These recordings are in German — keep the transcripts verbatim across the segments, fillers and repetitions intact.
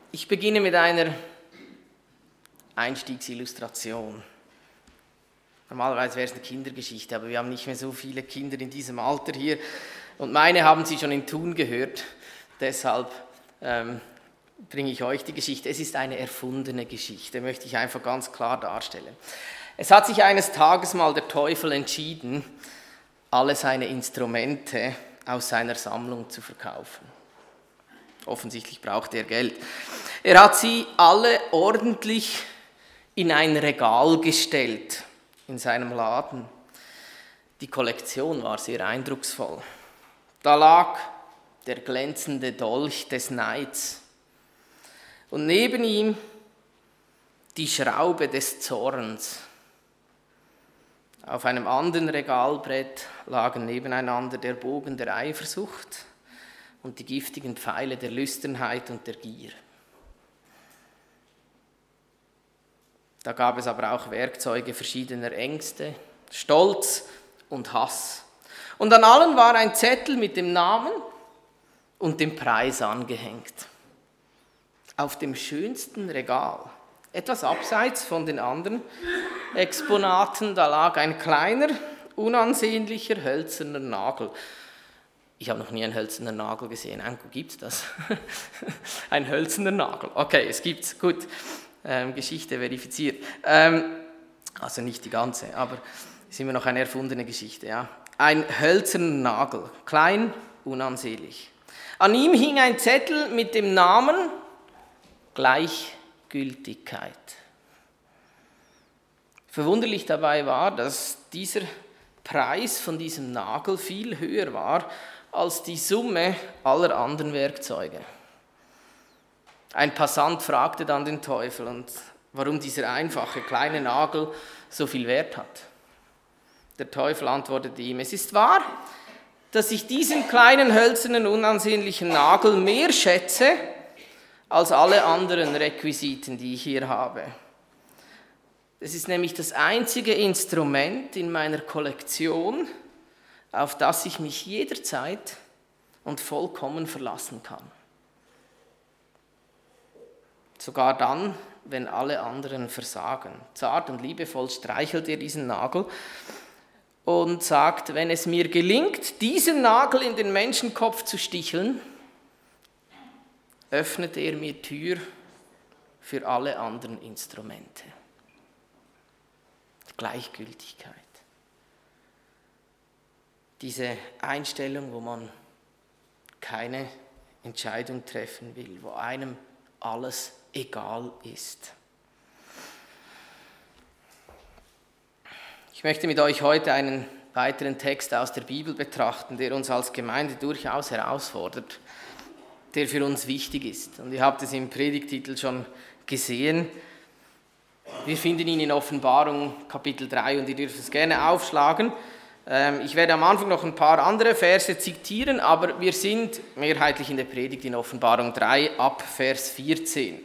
Ich beginne mit einer Einstiegsillustration. Normalerweise wäre es eine Kindergeschichte, aber wir haben nicht mehr so viele Kinder in diesem Alter hier. Und meine haben Sie schon in Thun gehört. Deshalb ähm, bringe ich euch die Geschichte. Es ist eine erfundene Geschichte, möchte ich einfach ganz klar darstellen. Es hat sich eines Tages mal der Teufel entschieden, alle seine Instrumente aus seiner Sammlung zu verkaufen. Offensichtlich brauchte er Geld. Er hat sie alle ordentlich in ein Regal gestellt in seinem Laden. Die Kollektion war sehr eindrucksvoll. Da lag der glänzende Dolch des Neids und neben ihm die Schraube des Zorns. Auf einem anderen Regalbrett lagen nebeneinander der Bogen der Eifersucht und die giftigen Pfeile der Lüsternheit und der Gier. Da gab es aber auch Werkzeuge verschiedener Ängste, Stolz und Hass. Und an allen war ein Zettel mit dem Namen und dem Preis angehängt. Auf dem schönsten Regal, etwas abseits von den anderen Exponaten, da lag ein kleiner, unansehnlicher, hölzerner Nagel. Ich habe noch nie einen hölzernen Nagel gesehen. Gibt es das? Ein hölzerner Nagel. Okay, es gibt's. Gut. Ähm, Geschichte verifiziert. Ähm, also nicht die ganze, aber es ist immer noch eine erfundene Geschichte. Ja. Ein hölzerner Nagel. Klein, unansehnlich. An ihm hing ein Zettel mit dem Namen Gleichgültigkeit. Verwunderlich dabei war, dass dieser Preis von diesem Nagel viel höher war als die Summe aller anderen Werkzeuge. Ein Passant fragte dann den Teufel, und warum dieser einfache kleine Nagel so viel Wert hat. Der Teufel antwortete ihm: Es ist wahr, dass ich diesen kleinen, hölzernen, unansehnlichen Nagel mehr schätze als alle anderen Requisiten, die ich hier habe. Es ist nämlich das einzige Instrument in meiner Kollektion, auf das ich mich jederzeit und vollkommen verlassen kann. Sogar dann, wenn alle anderen versagen. Zart und liebevoll streichelt er diesen Nagel und sagt: Wenn es mir gelingt, diesen Nagel in den Menschenkopf zu sticheln, öffnet er mir Tür für alle anderen Instrumente. Gleichgültigkeit. Diese Einstellung, wo man keine Entscheidung treffen will, wo einem alles egal ist. Ich möchte mit euch heute einen weiteren Text aus der Bibel betrachten, der uns als Gemeinde durchaus herausfordert, der für uns wichtig ist. Und ihr habt es im Predigtitel schon gesehen. Wir finden ihn in Offenbarung Kapitel drei und ihr dürft es gerne aufschlagen. Ich werde am Anfang noch ein paar andere Verse zitieren, aber wir sind mehrheitlich in der Predigt in Offenbarung drei ab Vers vierzehn.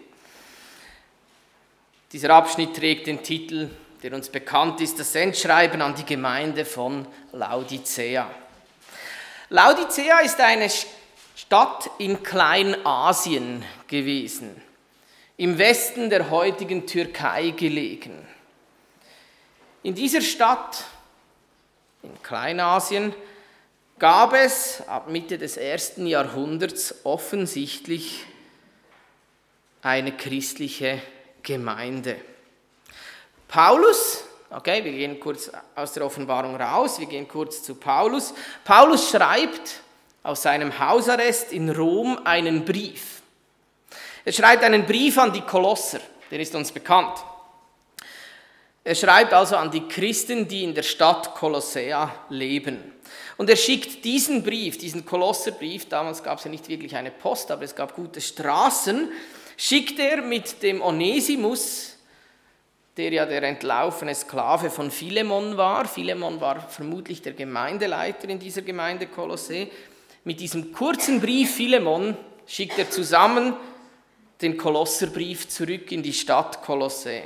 Dieser Abschnitt trägt den Titel, der uns bekannt ist, das Sendschreiben an die Gemeinde von Laodicea. Laodicea ist eine Stadt in Kleinasien gewesen, im Westen der heutigen Türkei gelegen. In dieser Stadt, in Kleinasien, gab es ab Mitte des ersten Jahrhunderts offensichtlich eine christliche Gemeinde. Paulus, okay, wir gehen kurz aus der Offenbarung raus, wir gehen kurz zu Paulus. Paulus schreibt aus seinem Hausarrest in Rom einen Brief. Er schreibt einen Brief an die Kolosser, der ist uns bekannt. Er schreibt also an die Christen, die in der Stadt Kolossea leben. Und er schickt diesen Brief, diesen Kolosserbrief, damals gab es ja nicht wirklich eine Post, aber es gab gute Straßen, schickt er mit dem Onesimus, der ja der entlaufene Sklave von Philemon war. Philemon war vermutlich der Gemeindeleiter in dieser Gemeinde Kolossä. Mit diesem kurzen Brief Philemon schickt er zusammen den Kolosserbrief zurück in die Stadt Kolossä.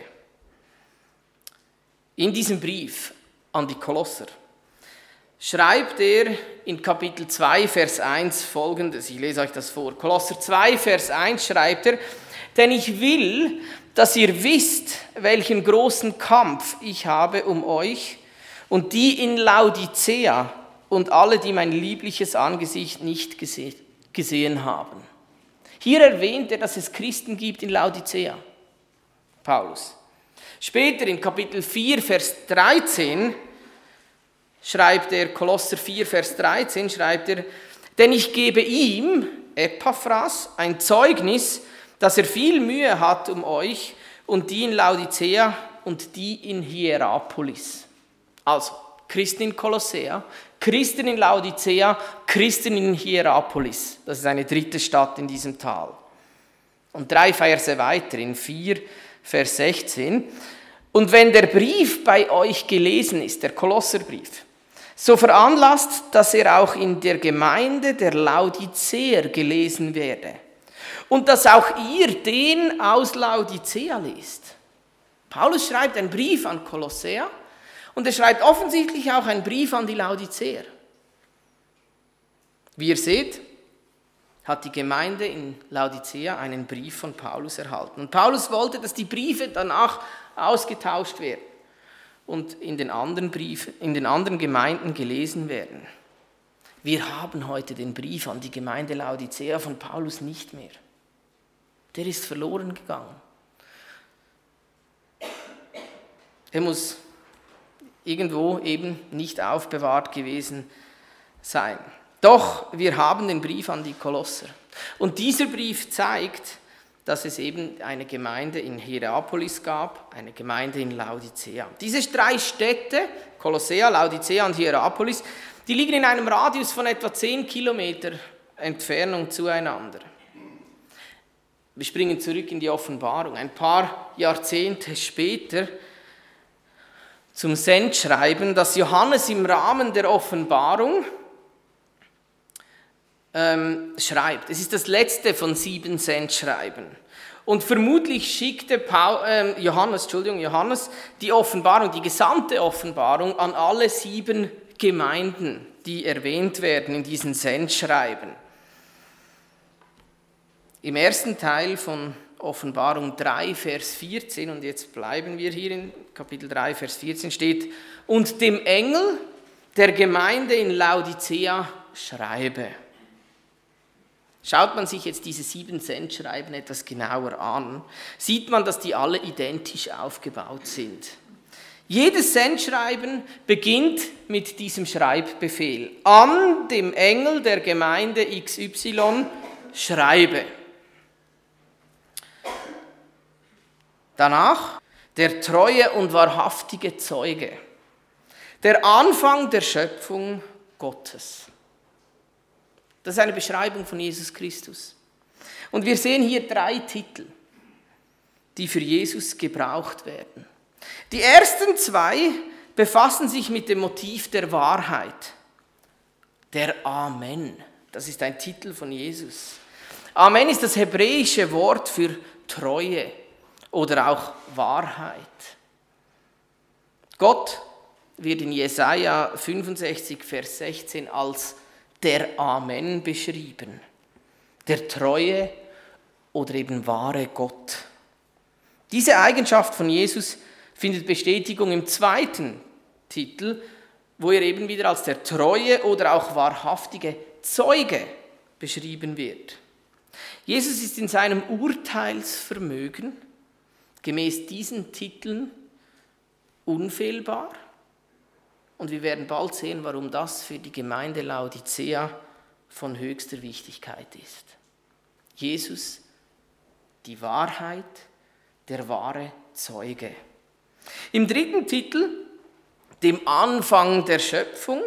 In diesem Brief an die Kolosser schreibt er in Kapitel zwei, Vers eins folgendes. Ich lese euch das vor. Kolosser zwei, Vers eins schreibt er: denn ich will, dass ihr wisst, welchen großen Kampf ich habe um euch und die in Laodicea und alle, die mein liebliches Angesicht nicht gese- gesehen haben. Hier erwähnt er, dass es Christen gibt in Laodicea, Paulus. Später in Kapitel vier, Vers dreizehn schreibt er, Kolosser vier, Vers dreizehn schreibt er, denn ich gebe ihm, Epaphras, ein Zeugnis, dass er viel Mühe hat um euch und die in Laodicea und die in Hierapolis. Also, Christen in Kolossea, Christen in Laodicea, Christen in Hierapolis. Das ist eine dritte Stadt in diesem Tal. Und drei Verse weiter, in vier, Vers sechzehn. Und wenn der Brief bei euch gelesen ist, der Kolosserbrief, so veranlasst, dass er auch in der Gemeinde der Laodiceer gelesen werde. Und dass auch ihr den aus Laodicea lest. Paulus schreibt einen Brief an Kolossea und er schreibt offensichtlich auch einen Brief an die Laodiceer. Wie ihr seht, hat die Gemeinde in Laodicea einen Brief von Paulus erhalten. Und Paulus wollte, dass die Briefe danach ausgetauscht werden und in den anderen Briefen, in den anderen Gemeinden gelesen werden. Wir haben heute den Brief an die Gemeinde Laodicea von Paulus nicht mehr. Der ist verloren gegangen. Er muss irgendwo eben nicht aufbewahrt gewesen sein. Doch wir haben den Brief an die Kolosser. Und dieser Brief zeigt, dass es eben eine Gemeinde in Hierapolis gab, eine Gemeinde in Laodicea. Diese drei Städte, Kolossea, Laodicea und Hierapolis, die liegen in einem Radius von etwa zehn Kilometer Entfernung zueinander. Wir springen zurück in die Offenbarung. Ein paar Jahrzehnte später zum Sendschreiben, das Johannes im Rahmen der Offenbarung ähm, schreibt. Es ist das letzte von sieben Sendschreiben. Und vermutlich schickte Paul, äh, Johannes, Entschuldigung, Johannes die Offenbarung, die gesamte Offenbarung an alle sieben Gemeinden, die erwähnt werden in diesen Sendschreiben. Im ersten Teil von Offenbarung drei, Vers vierzehn, und jetzt bleiben wir hier in Kapitel drei, Vers vierzehn, steht, und dem Engel der Gemeinde in Laodicea schreibe. Schaut man sich jetzt diese sieben Sendschreiben etwas genauer an, sieht man, dass die alle identisch aufgebaut sind. Jedes Sendschreiben beginnt mit diesem Schreibbefehl. An dem Engel der Gemeinde X Y schreibe. Danach der treue und wahrhaftige Zeuge, der Anfang der Schöpfung Gottes. Das ist eine Beschreibung von Jesus Christus. Und wir sehen hier drei Titel, die für Jesus gebraucht werden. Die ersten zwei befassen sich mit dem Motiv der Wahrheit. Der Amen, das ist ein Titel von Jesus. Amen ist das hebräische Wort für Treue oder auch Wahrheit. Gott wird in Jesaja fünfundsechzig, Vers sechzehn als der Amen beschrieben. Der treue oder eben wahre Gott. Diese Eigenschaft von Jesus findet Bestätigung im zweiten Titel, wo er eben wieder als der treue oder auch wahrhaftige Zeuge beschrieben wird. Jesus ist in seinem Urteilsvermögen gemäß diesen Titeln unfehlbar. Und wir werden bald sehen, warum das für die Gemeinde Laodicea von höchster Wichtigkeit ist. Jesus, die Wahrheit, der wahre Zeuge. Im dritten Titel, dem Anfang der Schöpfung,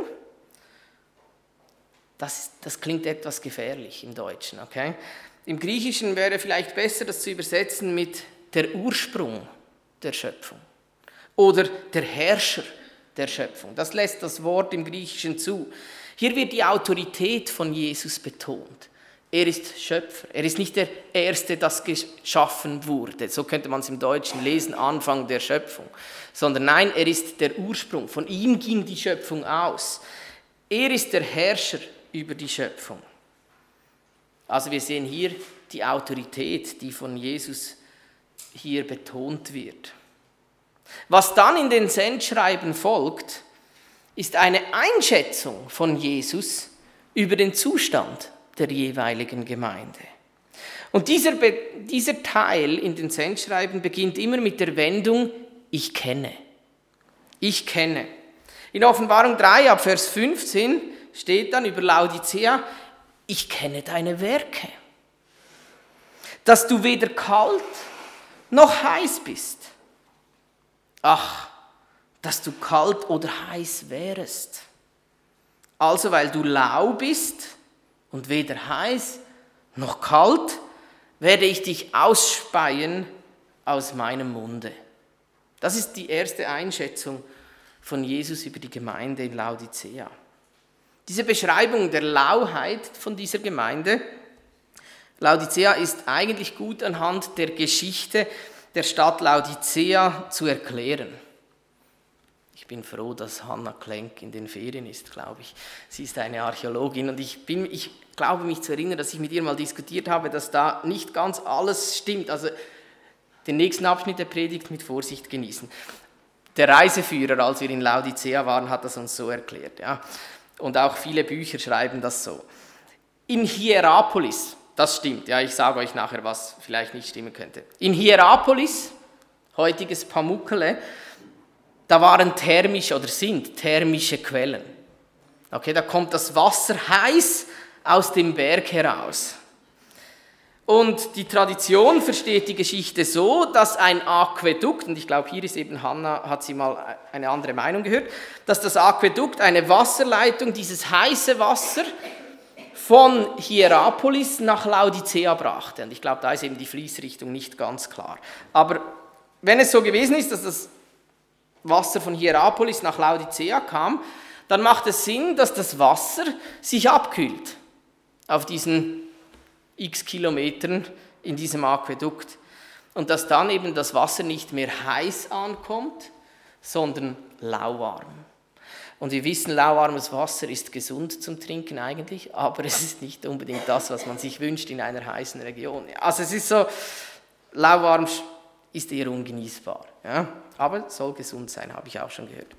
das, das klingt etwas gefährlich im Deutschen, okay? Im Griechischen wäre vielleicht besser, das zu übersetzen mit der Ursprung der Schöpfung oder der Herrscher der Schöpfung. Das lässt das Wort im Griechischen zu. Hier wird die Autorität von Jesus betont. Er ist Schöpfer. Er ist nicht der Erste, das geschaffen wurde. So könnte man es im Deutschen lesen, Anfang der Schöpfung. Sondern nein, er ist der Ursprung. Von ihm ging die Schöpfung aus. Er ist der Herrscher über die Schöpfung. Also wir sehen hier die Autorität, die von Jesus hier betont wird. Was dann in den Sendschreiben folgt, ist eine Einschätzung von Jesus über den Zustand der jeweiligen Gemeinde. Und dieser, dieser Teil in den Sendschreiben beginnt immer mit der Wendung Ich kenne. Ich kenne. In Offenbarung drei ab Vers fünfzehn steht dann über Laodicea, ich kenne deine Werke, dass du weder kalt noch heiß bist. Ach, dass du kalt oder heiß wärest. Also weil du lau bist und weder heiß noch kalt, werde ich dich ausspeien aus meinem Munde. Das ist die erste Einschätzung von Jesus über die Gemeinde in Laodicea. Diese Beschreibung der Lauheit von dieser Gemeinde, Laodicea ist eigentlich gut anhand der Geschichte der Stadt Laodicea zu erklären. Ich bin froh, dass Hannah Klenk in den Ferien ist, glaube ich. Sie ist eine Archäologin und ich, bin, ich glaube mich zu erinnern, dass ich mit ihr mal diskutiert habe, dass da nicht ganz alles stimmt. Also den nächsten Abschnitt der Predigt mit Vorsicht genießen. Der Reiseführer, als wir in Laodicea waren, hat das uns so erklärt. Ja. Und auch viele Bücher schreiben das so. In Hierapolis, das stimmt, ja, ich sage euch nachher, was vielleicht nicht stimmen könnte. In Hierapolis, heutiges Pamukkale, da waren thermische oder sind thermische Quellen. Okay, da kommt das Wasser heiß aus dem Berg heraus. Und die Tradition versteht die Geschichte so, dass ein Aquädukt, und ich glaube, hier ist eben Hannah, hat sie mal eine andere Meinung gehört, dass das Aquädukt, eine Wasserleitung, dieses heiße Wasser von Hierapolis nach Laodicea brachte. Und ich glaube, da ist eben die Fließrichtung nicht ganz klar. Aber wenn es so gewesen ist, dass das Wasser von Hierapolis nach Laodicea kam, dann macht es Sinn, dass das Wasser sich abkühlt auf diesen x Kilometern in diesem Aquädukt und dass dann eben das Wasser nicht mehr heiß ankommt, sondern lauwarm. Und wir wissen, lauwarmes Wasser ist gesund zum Trinken eigentlich, aber es ist nicht unbedingt das, was man sich wünscht in einer heißen Region. Also es ist so, lauwarm ist eher ungenießbar, ja? Aber soll gesund sein, habe ich auch schon gehört.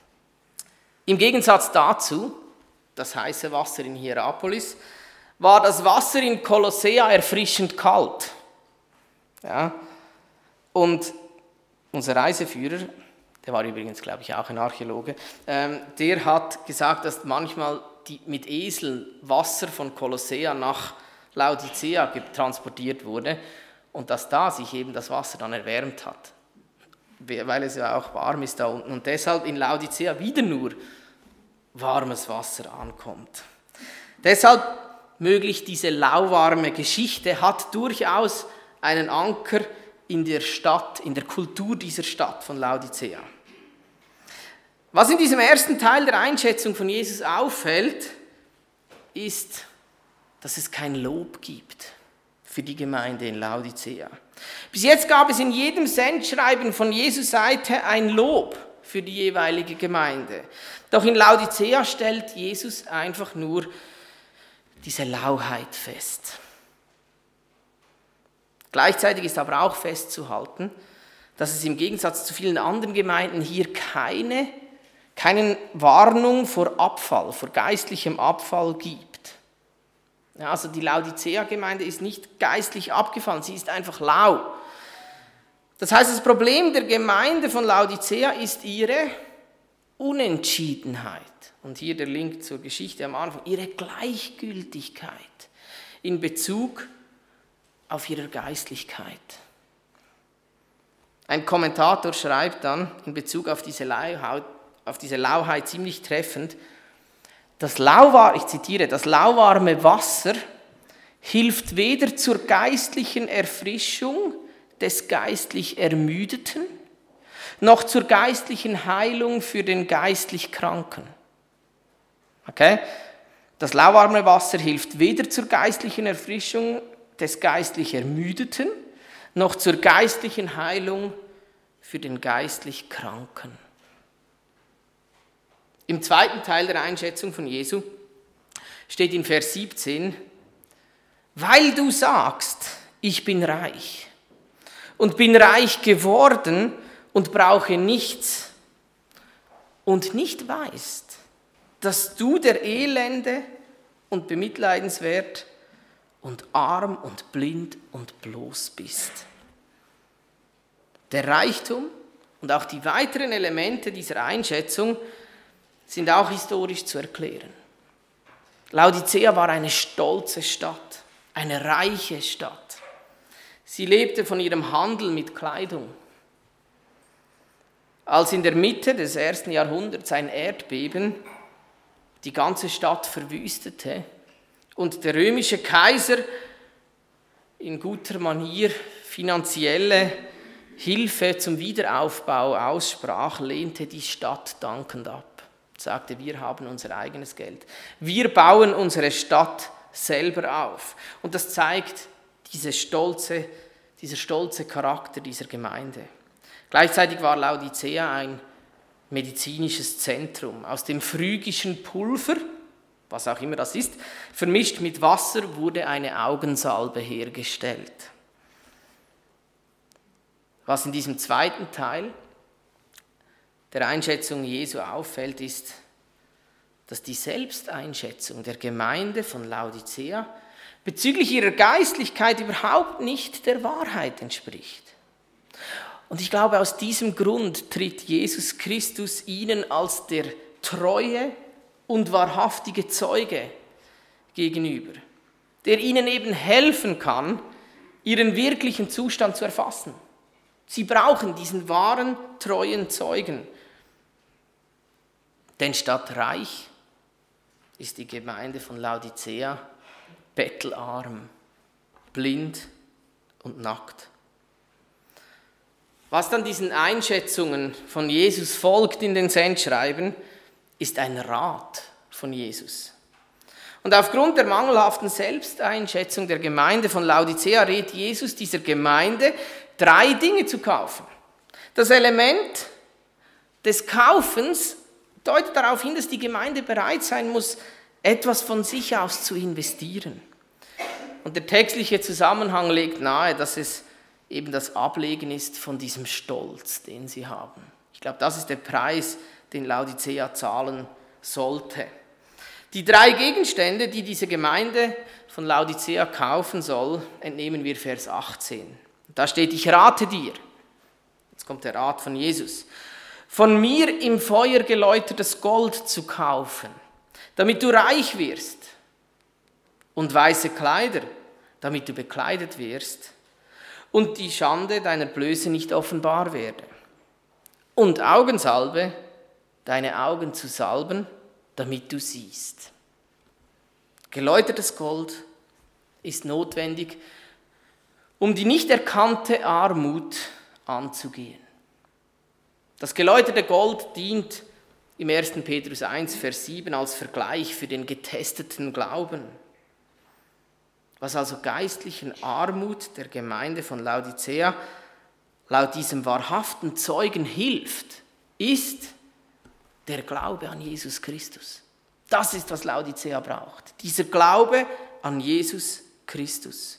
Im Gegensatz dazu, das heiße Wasser in Hierapolis, war das Wasser in Kolossea erfrischend kalt. Ja? Und unser Reiseführer, der war übrigens, glaube ich, auch ein Archäologe, ähm, der hat gesagt, dass manchmal die, mit Eseln Wasser von Kolossea nach Laodicea transportiert wurde und dass da sich eben das Wasser dann erwärmt hat, weil es ja auch warm ist da unten und deshalb in Laodicea wieder nur warmes Wasser ankommt. Deshalb möglich diese lauwarme Geschichte hat durchaus einen Anker in der Stadt, in der Kultur dieser Stadt von Laodicea. Was in diesem ersten Teil der Einschätzung von Jesus auffällt, ist, dass es kein Lob gibt für die Gemeinde in Laodicea. Bis jetzt gab es in jedem Sendschreiben von Jesus Seite ein Lob für die jeweilige Gemeinde. Doch in Laodicea stellt Jesus einfach nur diese Lauheit fest. Gleichzeitig ist aber auch festzuhalten, dass es im Gegensatz zu vielen anderen Gemeinden hier keine, keine Warnung vor Abfall, vor geistlichem Abfall gibt. Ja, also die Laodicea-Gemeinde ist nicht geistlich abgefallen, sie ist einfach lau. Das heißt, das Problem der Gemeinde von Laodicea ist ihre Unentschiedenheit. Und hier der Link zur Geschichte am Anfang, ihre Gleichgültigkeit in Bezug auf ihre Geistlichkeit. Ein Kommentator schreibt dann in Bezug auf diese Lauheit, auf diese Lauheit ziemlich treffend, das lauwarme, ich zitiere, das lauwarme Wasser hilft weder zur geistlichen Erfrischung des geistlich Ermüdeten, noch zur geistlichen Heilung für den geistlich Kranken. Okay? Das lauwarme Wasser hilft weder zur geistlichen Erfrischung des geistlich Ermüdeten, noch zur geistlichen Heilung für den geistlich Kranken. Im zweiten Teil der Einschätzung von Jesu steht in Vers siebzehn, weil du sagst, ich bin reich und bin reich geworden und brauche nichts und nicht weißt, dass du der Elende und bemitleidenswert und arm und blind und bloß bist. Der Reichtum und auch die weiteren Elemente dieser Einschätzung sind auch historisch zu erklären. Laodicea war eine stolze Stadt, eine reiche Stadt. Sie lebte von ihrem Handel mit Kleidung. Als in der Mitte des ersten Jahrhunderts ein Erdbeben die ganze Stadt verwüstete und der römische Kaiser in guter Manier finanzielle Hilfe zum Wiederaufbau aussprach, lehnte die Stadt dankend ab. Sagte, wir haben unser eigenes Geld. Wir bauen unsere Stadt selber auf. Und das zeigt diese stolze, dieser stolze Charakter dieser Gemeinde. Gleichzeitig war Laodicea ein medizinisches Zentrum. Aus dem phrygischen Pulver, was auch immer das ist, vermischt mit Wasser wurde eine Augensalbe hergestellt. Was in diesem zweiten Teil der Einschätzung Jesu auffällt, ist, dass die Selbsteinschätzung der Gemeinde von Laodicea bezüglich ihrer Geistlichkeit überhaupt nicht der Wahrheit entspricht. Und ich glaube, aus diesem Grund tritt Jesus Christus ihnen als der treue und wahrhaftige Zeuge gegenüber, der ihnen eben helfen kann, ihren wirklichen Zustand zu erfassen. Sie brauchen diesen wahren, treuen Zeugen. Denn statt reich ist die Gemeinde von Laodicea bettelarm, blind und nackt. Was dann diesen Einschätzungen von Jesus folgt in den Sendschreiben, ist ein Rat von Jesus. Und aufgrund der mangelhaften Selbsteinschätzung der Gemeinde von Laodicea rät Jesus dieser Gemeinde, drei Dinge zu kaufen. Das Element des Kaufens deutet darauf hin, dass die Gemeinde bereit sein muss, etwas von sich aus zu investieren. Und der textliche Zusammenhang legt nahe, dass es eben das Ablegen ist von diesem Stolz, den sie haben. Ich glaube, das ist der Preis, den Laodicea zahlen sollte. Die drei Gegenstände, die diese Gemeinde von Laodicea kaufen soll, entnehmen wir Vers achtzehn. Da steht, ich rate dir, jetzt kommt der Rat von Jesus, von mir im Feuer geläutertes Gold zu kaufen, damit du reich wirst, und weiße Kleider, damit du bekleidet wirst, und die Schande deiner Blöße nicht offenbar werde, und Augensalbe, deine Augen zu salben, damit du siehst. Geläutertes Gold ist notwendig, um die nicht erkannte Armut anzugehen. Das geläuterte Gold dient im ersten Petrus eins, Vers sieben als Vergleich für den getesteten Glauben. Was also geistlichen Armut der Gemeinde von Laodicea laut diesem wahrhaften Zeugen hilft, ist der Glaube an Jesus Christus. Das ist, was Laodicea braucht. Dieser Glaube an Jesus Christus.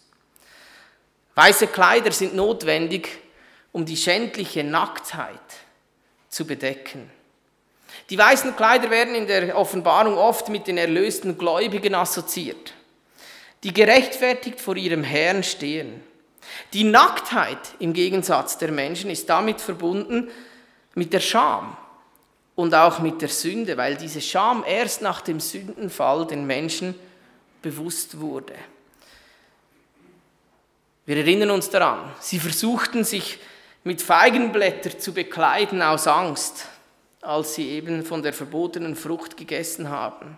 Weiße Kleider sind notwendig, um die schändliche Nacktheit zu bedecken. Die weißen Kleider werden in der Offenbarung oft mit den erlösten Gläubigen assoziiert, die gerechtfertigt vor ihrem Herrn stehen. Die Nacktheit im Gegensatz der Menschen ist damit verbunden mit der Scham und auch mit der Sünde, weil diese Scham erst nach dem Sündenfall den Menschen bewusst wurde. Wir erinnern uns daran, sie versuchten sich mit Feigenblättern zu bekleiden aus Angst, als sie eben von der verbotenen Frucht gegessen haben.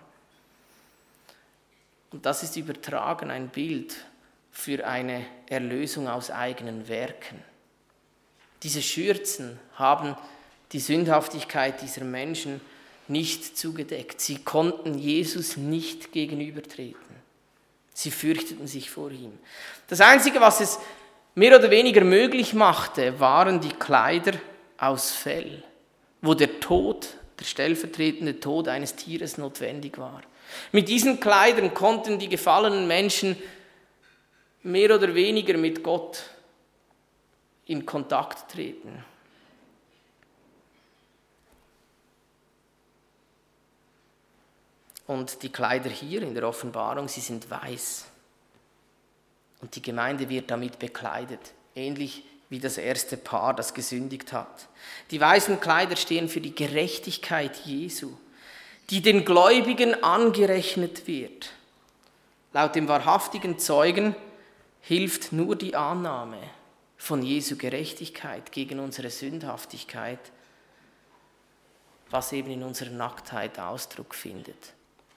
Und das ist übertragen ein Bild für eine Erlösung aus eigenen Werken. Diese Schürzen haben die Sündhaftigkeit dieser Menschen nicht zugedeckt. Sie konnten Jesus nicht gegenübertreten. Sie fürchteten sich vor ihm. Das Einzige, was es mehr oder weniger möglich machte, waren die Kleider aus Fell, wo der Tod, der stellvertretende Tod eines Tieres notwendig war. Mit diesen Kleidern konnten die gefallenen Menschen mehr oder weniger mit Gott in Kontakt treten. Und die Kleider hier in der Offenbarung, sie sind weiß. Und die Gemeinde wird damit bekleidet, ähnlich wie das erste Paar, das gesündigt hat. Die weißen Kleider stehen für die Gerechtigkeit Jesu, die den Gläubigen angerechnet wird. Laut dem wahrhaftigen Zeugen hilft nur die Annahme von Jesu Gerechtigkeit gegen unsere Sündhaftigkeit, was eben in unserer Nacktheit Ausdruck findet.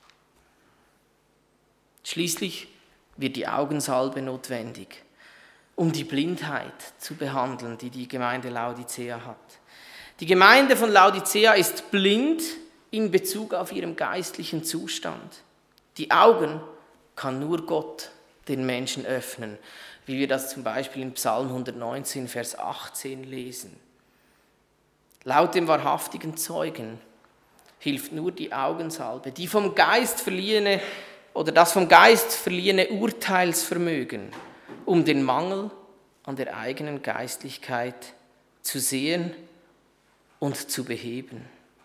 Schließlich wird die Augensalbe notwendig, um die Blindheit zu behandeln, die die Gemeinde Laodicea hat. Die Gemeinde von Laodicea ist blind in Bezug auf ihren geistlichen Zustand. Die Augen kann nur Gott den Menschen öffnen, wie wir das zum Beispiel in Psalm hundertneunzehn, Vers achtzehn lesen. Laut dem wahrhaftigen Zeugen hilft nur die Augensalbe, die vom Geist verliehene oder das vom Geist verliehene Urteilsvermögen, um den Mangel an der eigenen Geistlichkeit zu sehen und zu beheben.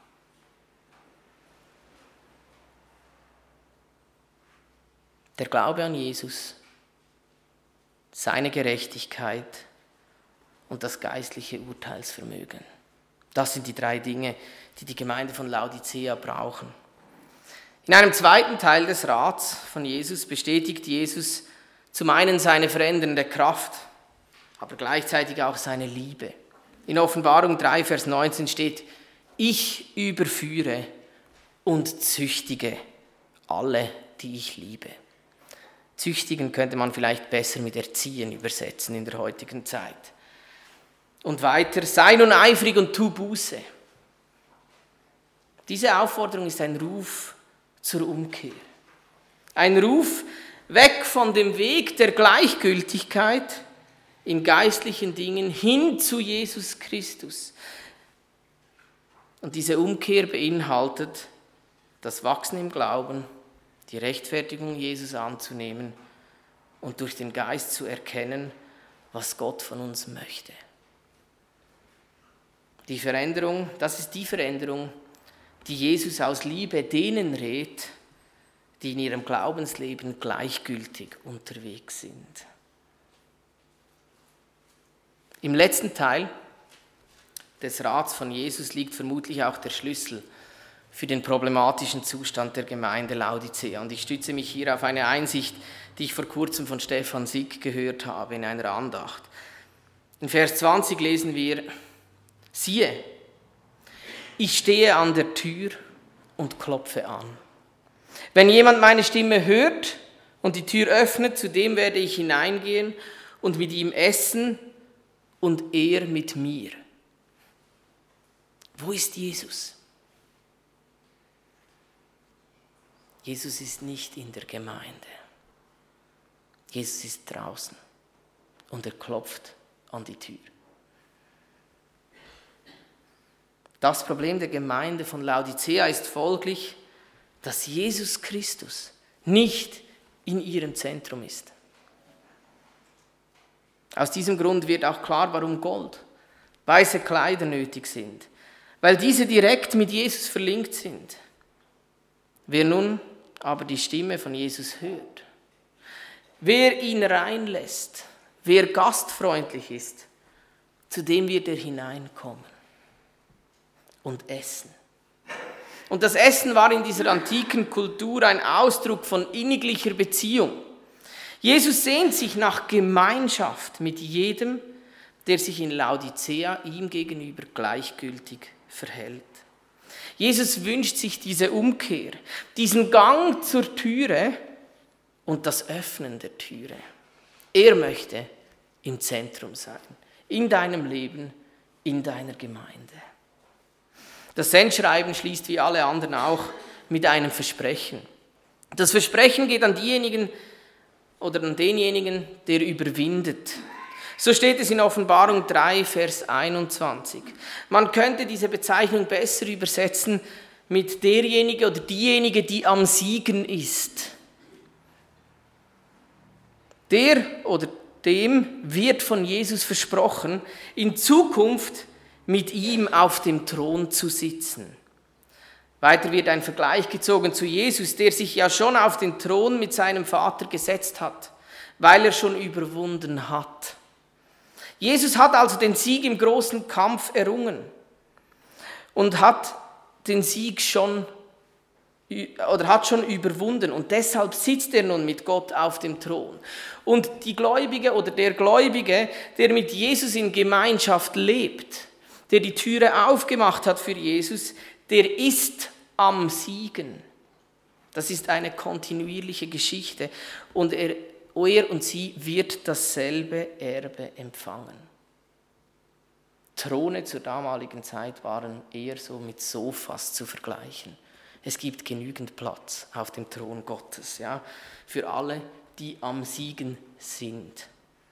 Der Glaube an Jesus, seine Gerechtigkeit und das geistliche Urteilsvermögen. Das sind die drei Dinge, die die Gemeinde von Laodicea brauchen. In einem zweiten Teil des Rats von Jesus bestätigt Jesus zum einen seine verändernde Kraft, aber gleichzeitig auch seine Liebe. In Offenbarung drei, Vers neunzehn steht: Ich überführe und züchtige alle, die ich liebe. Züchtigen könnte man vielleicht besser mit erziehen übersetzen in der heutigen Zeit. Und weiter: Sei nun eifrig und tu Buße. Diese Aufforderung ist ein Ruf zur Umkehr. Ein Ruf weg von dem Weg der Gleichgültigkeit in geistlichen Dingen hin zu Jesus Christus. Und diese Umkehr beinhaltet das Wachsen im Glauben, die Rechtfertigung Jesus anzunehmen und durch den Geist zu erkennen, was Gott von uns möchte. Die Veränderung, das ist die Veränderung, die Jesus aus Liebe denen rät, die in ihrem Glaubensleben gleichgültig unterwegs sind. Im letzten Teil des Rats von Jesus liegt vermutlich auch der Schlüssel für den problematischen Zustand der Gemeinde Laodicea. Und ich stütze mich hier auf eine Einsicht, die ich vor kurzem von Stefan Sick gehört habe in einer Andacht. In Vers zwanzig lesen wir: Siehe, ich stehe an der Tür und klopfe an. Wenn jemand meine Stimme hört und die Tür öffnet, zu dem werde ich hineingehen und mit ihm essen und er mit mir. Wo ist Jesus? Jesus ist nicht in der Gemeinde. Jesus ist draußen und er klopft an die Tür. Das Problem der Gemeinde von Laodicea ist folglich, dass Jesus Christus nicht in ihrem Zentrum ist. Aus diesem Grund wird auch klar, warum Gold, weiße Kleider nötig sind, weil diese direkt mit Jesus verlinkt sind. Wer nun aber die Stimme von Jesus hört, wer ihn reinlässt, wer gastfreundlich ist, zu dem wird er hineinkommen und essen. Und das Essen war in dieser antiken Kultur ein Ausdruck von inniglicher Beziehung. Jesus sehnt sich nach Gemeinschaft mit jedem, der sich in Laodicea ihm gegenüber gleichgültig verhält. Jesus wünscht sich diese Umkehr, diesen Gang zur Türe und das Öffnen der Türe. Er möchte im Zentrum sein, in deinem Leben, in deiner Gemeinde. Das Sendschreiben schließt wie alle anderen auch mit einem Versprechen. Das Versprechen geht an diejenigen oder an denjenigen, der überwindet. So steht es in Offenbarung drei, Vers einundzwanzig. Man könnte diese Bezeichnung besser übersetzen mit derjenige oder diejenige, die am Siegen ist. Der oder dem wird von Jesus versprochen, in Zukunft mit ihm auf dem Thron zu sitzen. Weiter wird ein Vergleich gezogen zu Jesus, der sich ja schon auf den Thron mit seinem Vater gesetzt hat, weil er schon überwunden hat. Jesus hat also den Sieg im großen Kampf errungen und hat den Sieg schon oder hat schon überwunden und deshalb sitzt er nun mit Gott auf dem Thron. Und die Gläubige oder der Gläubige, der mit Jesus in Gemeinschaft lebt, der die Türe aufgemacht hat für Jesus, der ist am Siegen. Das ist eine kontinuierliche Geschichte und er, er und sie wird dasselbe Erbe empfangen. Throne zur damaligen Zeit waren eher so mit Sofas zu vergleichen. Es gibt genügend Platz auf dem Thron Gottes, ja, für alle, die am Siegen sind.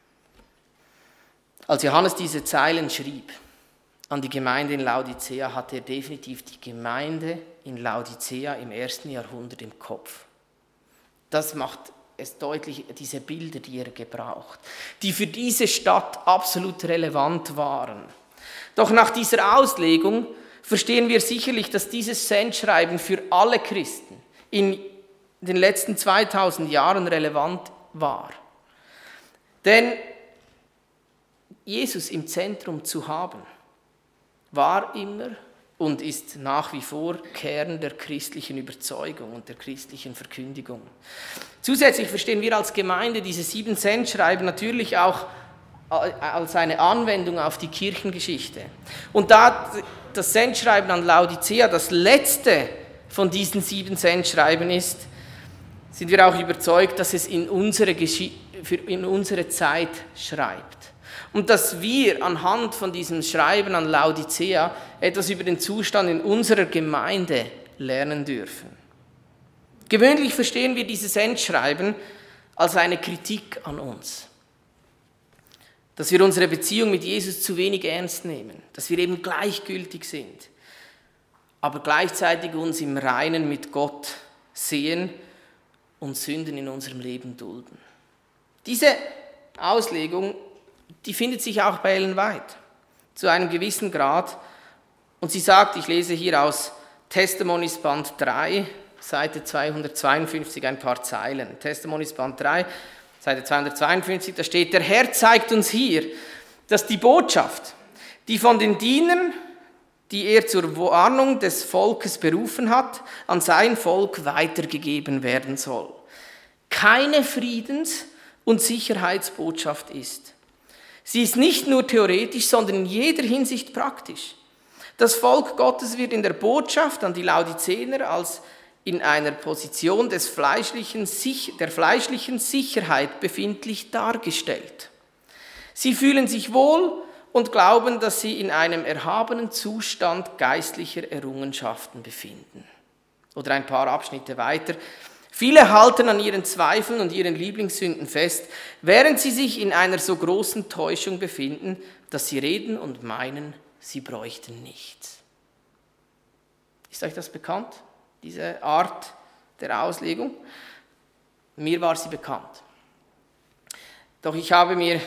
Als Johannes diese Zeilen schrieb an die Gemeinde in Laodicea, hatte er definitiv die Gemeinde in Laodicea im ersten Jahrhundert im Kopf. Das macht es deutlich, diese Bilder, die er gebraucht, die für diese Stadt absolut relevant waren. Doch nach dieser Auslegung verstehen wir sicherlich, dass dieses Sendschreiben für alle Christen in den letzten zweitausend Jahren relevant war. Denn Jesus im Zentrum zu haben, war immer und ist nach wie vor Kern der christlichen Überzeugung und der christlichen Verkündigung. Zusätzlich verstehen wir als Gemeinde diese sieben Sendschreiben natürlich auch als eine Anwendung auf die Kirchengeschichte. Und da das Sendschreiben an Laodicea das letzte von diesen sieben Sendschreiben ist, sind wir auch überzeugt, dass es in unsere, Gesch- für in unsere Zeit schreibt. Und dass wir anhand von diesem Schreiben an Laodicea etwas über den Zustand in unserer Gemeinde lernen dürfen. Gewöhnlich verstehen wir dieses Sendschreiben als eine Kritik an uns. Dass wir unsere Beziehung mit Jesus zu wenig ernst nehmen, dass wir eben gleichgültig sind, aber gleichzeitig uns im Reinen mit Gott sehen und Sünden in unserem Leben dulden. Diese Auslegung, die findet sich auch bei Ellen White zu einem gewissen Grad und sie sagt, ich lese hier aus Testimonies Band drei, Seite zweihundertzweiundfünfzig ein paar Zeilen. Testimonies Band drei, Seite zweihundertzweiundfünfzig, da steht, der Herr zeigt uns hier, dass die Botschaft, die von den Dienern, die er zur Warnung des Volkes berufen hat, an sein Volk weitergegeben werden soll, keine Friedens- und Sicherheitsbotschaft ist. Sie ist nicht nur theoretisch, sondern in jeder Hinsicht praktisch. Das Volk Gottes wird in der Botschaft an die Laodicener als in einer Position des fleischlichen, der fleischlichen Sicherheit befindlich dargestellt. Sie fühlen sich wohl und glauben, dass sie in einem erhabenen Zustand geistlicher Errungenschaften befinden. Oder ein paar Abschnitte weiter. Viele halten an ihren Zweifeln und ihren Lieblingssünden fest, während sie sich in einer so großen Täuschung befinden, dass sie reden und meinen, sie bräuchten nichts. Ist euch das bekannt? Diese Art der Auslegung. Mir war sie bekannt. Doch ich habe mir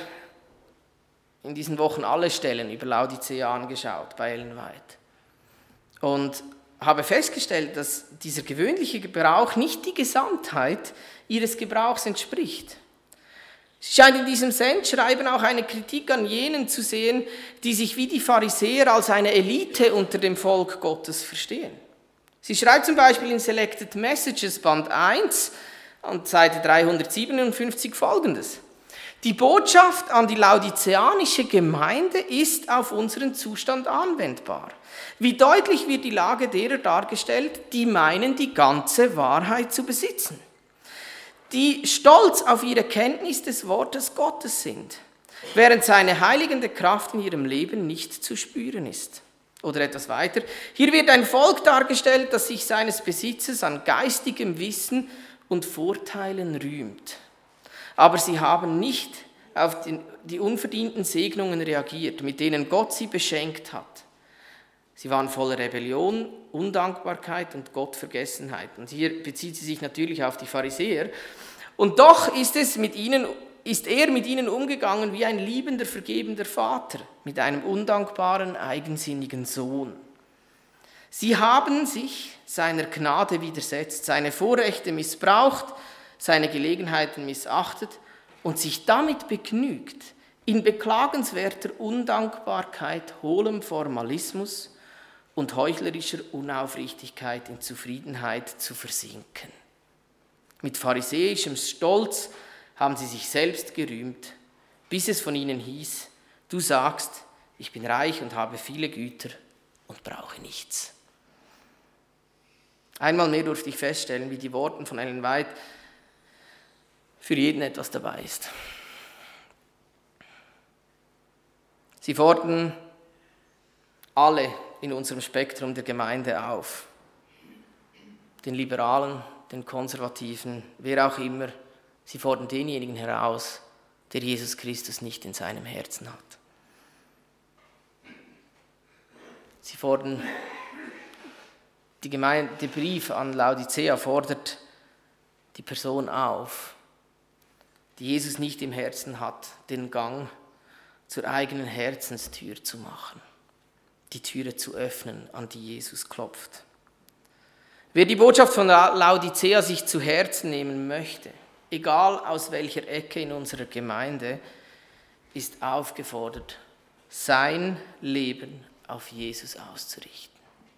in diesen Wochen alle Stellen über Laodicea angeschaut bei Ellen White und habe festgestellt, dass dieser gewöhnliche Gebrauch nicht die Gesamtheit ihres Gebrauchs entspricht. Sie scheint in diesem Sendschreiben auch eine Kritik an jenen zu sehen, die sich wie die Pharisäer als eine Elite unter dem Volk Gottes verstehen. Sie schreibt zum Beispiel in Selected Messages Band eins an Seite dreihundertsiebenundfünfzig folgendes. Die Botschaft an die laodiceanische Gemeinde ist auf unseren Zustand anwendbar. Wie deutlich wird die Lage derer dargestellt, die meinen, die ganze Wahrheit zu besitzen, die stolz auf ihre Kenntnis des Wortes Gottes sind, während seine heiligende Kraft in ihrem Leben nicht zu spüren ist. Oder etwas weiter. Hier wird ein Volk dargestellt, das sich seines Besitzes an geistigem Wissen und Vorteilen rühmt. Aber sie haben nicht auf die unverdienten Segnungen reagiert, mit denen Gott sie beschenkt hat. Sie waren voller Rebellion, Undankbarkeit und Gottvergessenheit. Und hier bezieht sie sich natürlich auf die Pharisäer. Und doch ist, es mit ihnen, ist er mit ihnen umgegangen wie ein liebender, vergebender Vater mit einem undankbaren, eigensinnigen Sohn. Sie haben sich seiner Gnade widersetzt, seine Vorrechte missbraucht, seine Gelegenheiten missachtet und sich damit begnügt, in beklagenswerter Undankbarkeit, hohlem Formalismus und heuchlerischer Unaufrichtigkeit in Zufriedenheit zu versinken. Mit pharisäischem Stolz haben sie sich selbst gerühmt, bis es von ihnen hieß, du sagst, ich bin reich und habe viele Güter und brauche nichts. Einmal mehr durfte ich feststellen, wie die Worte von Ellen White für jeden etwas dabei ist. Sie fordern alle in unserem Spektrum der Gemeinde auf. Den Liberalen, den Konservativen, wer auch immer. Sie fordern denjenigen heraus, der Jesus Christus nicht in seinem Herzen hat. Sie fordern, die Gemeinde, der Brief an Laodicea fordert die Person auf, die Jesus nicht im Herzen hat, den Gang zur eigenen Herzenstür zu machen, die Türe zu öffnen, an die Jesus klopft. Wer die Botschaft von Laodicea sich zu Herzen nehmen möchte, egal aus welcher Ecke in unserer Gemeinde, ist aufgefordert, sein Leben auf Jesus auszurichten.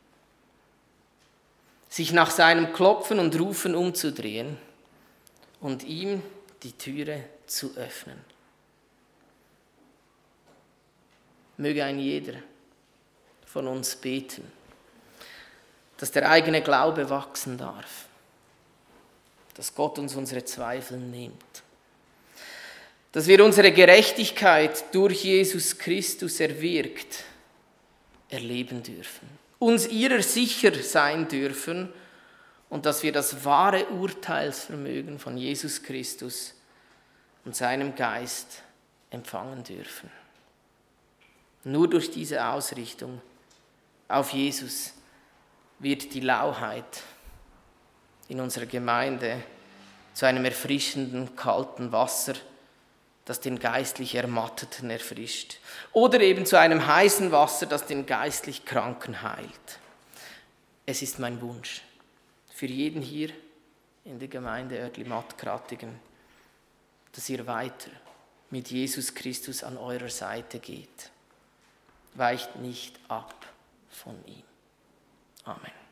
Sich nach seinem Klopfen und Rufen umzudrehen und ihm die Türe zu öffnen. Möge ein jeder von uns beten, dass der eigene Glaube wachsen darf, dass Gott uns unsere Zweifel nimmt, dass wir unsere Gerechtigkeit durch Jesus Christus erwirkt erleben dürfen, uns ihrer sicher sein dürfen und dass wir das wahre Urteilsvermögen von Jesus Christus und seinem Geist empfangen dürfen. Nur durch diese Ausrichtung auf Jesus wird die Lauheit in unserer Gemeinde zu einem erfrischenden, kalten Wasser, das den geistlich Ermatteten erfrischt. Oder eben zu einem heißen Wasser, das den geistlich Kranken heilt. Es ist mein Wunsch für jeden hier in der Gemeinde Oertli-Matt-Krattigen, dass ihr weiter mit Jesus Christus an eurer Seite geht. Weicht nicht ab von ihm. Amen.